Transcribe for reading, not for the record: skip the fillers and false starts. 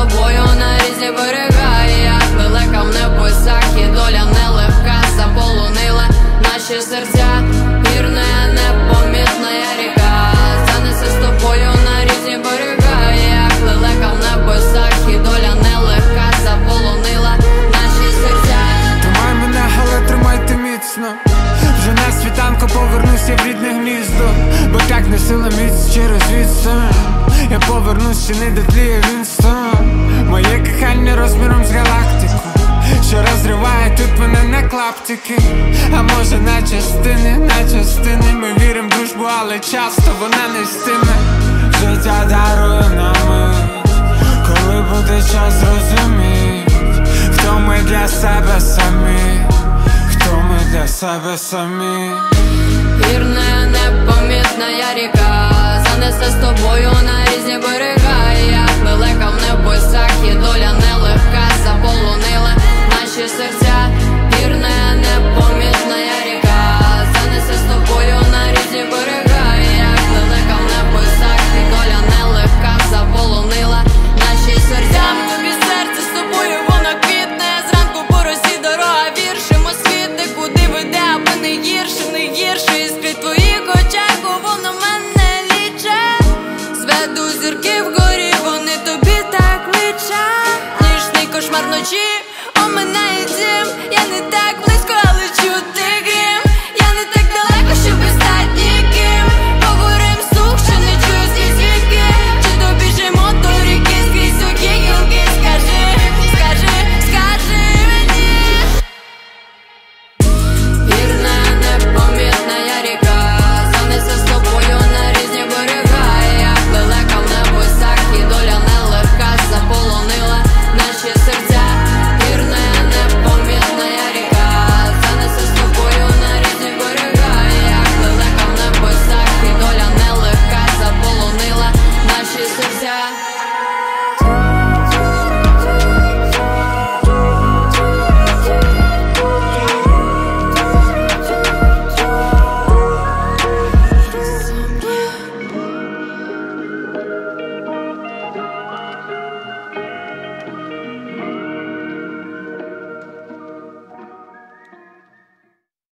тобою на різні берега. І як лелека в небесах, і доля нелегка заполонила наші серця. Вірна, непомітна ріка занесе з тобою на різні берега. І як лелека в небесах, і доля нелегка заполонила наші серця. Тримай мене, але тримайте міцно. Вже на світанку повернуся в рідне гніздо, бо так не сила міць через відстань. Я повернусь, ще не дотліє Вінстон. Моє кохання розміром з галактику, що розриває тут мене на клаптики. А може на частини ми вірим в дружбу, але часто вона не стине. Життя дарує нам мить, коли буде час зрозуміть, хто ми для себе самі, хто ми для себе самі. Вірна, непомітна ріка занесе з тобою на різні берега.